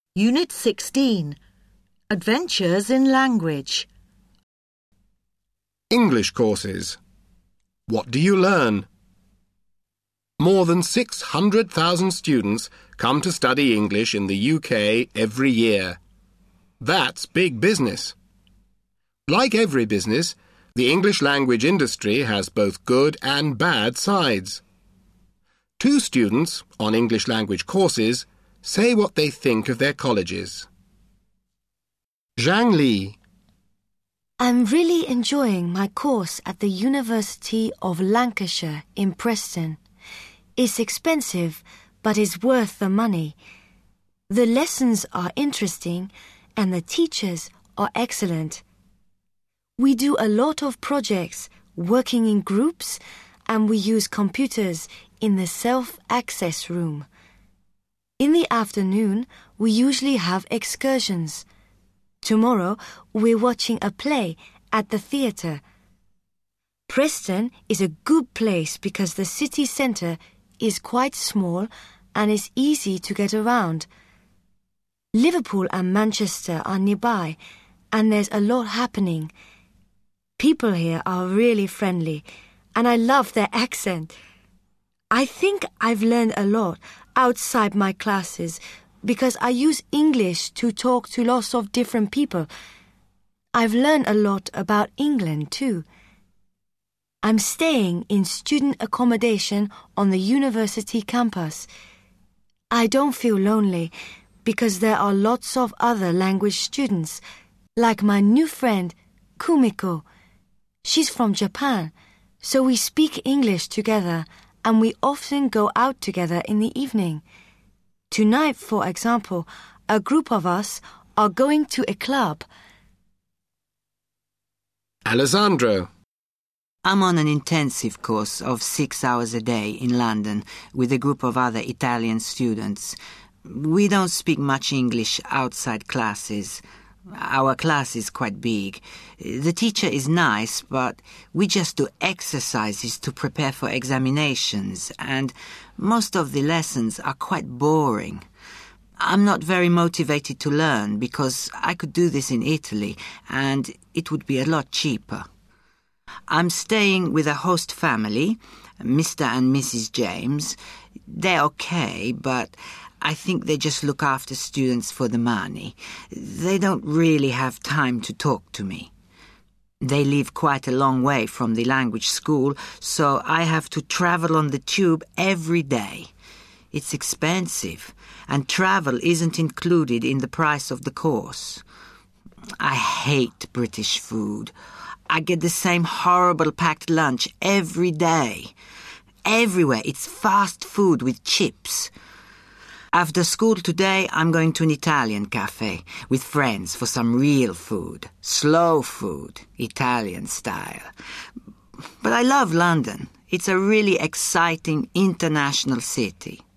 Unit 16. Adventures in Language. English courses. What do you learn? More than 600,000 students come to study English in the UK every year. That's big business. Like every business, the English language industry has both good and bad sides. Two students on English language courses say what they think of their colleges. Zhang Li. I'm really enjoying my course at the University of Lancashire in Preston. It's expensive, but it's worth the money. The lessons are interesting and the teachers are excellent. We do a lot of projects, working in groups, and we use computers in the self-access room. In the afternoon, we usually have excursions. Tomorrow, we're watching a play at the theatre. Preston is a good place because the city centre is quite small and it's easy to get around. Liverpool and Manchester are nearby and there's a lot happening. People here are really friendly and I love their accent. I think I've learned a lot outside my classes because I use English to talk to lots of different people. I've learned a lot about England too. I'm staying in student accommodation on the university campus. I don't feel lonely because there are lots of other language students, like my new friend, Kumiko. She's from Japan, so we speak English together and we often go out together in the evening. Tonight, for example, a group of us are going to a club. Alessandro. I'm on an intensive course of 6 hours a day in London with a group of other Italian students. We don't speak much English outside classes. Our class is quite big. The teacher is nice, but we just do exercises to prepare for examinations, and most of the lessons are quite boring. I'm not very motivated to learn because I could do this in Italy, and it would be a lot cheaper. I'm staying with a host family, Mr. and Mrs. James. They're okay, but I think they just look after students for the money. They don't really have time to talk to me. They live quite a long way from the language school, so I have to travel on the tube every day. It's expensive, and travel isn't included in the price of the course. I hate British food. I get the same horrible packed lunch every day. Everywhere it's fast food with chips. After school today, I'm going to an Italian cafe with friends for some real food, slow food, Italian style. But I love London. It's a really exciting international city.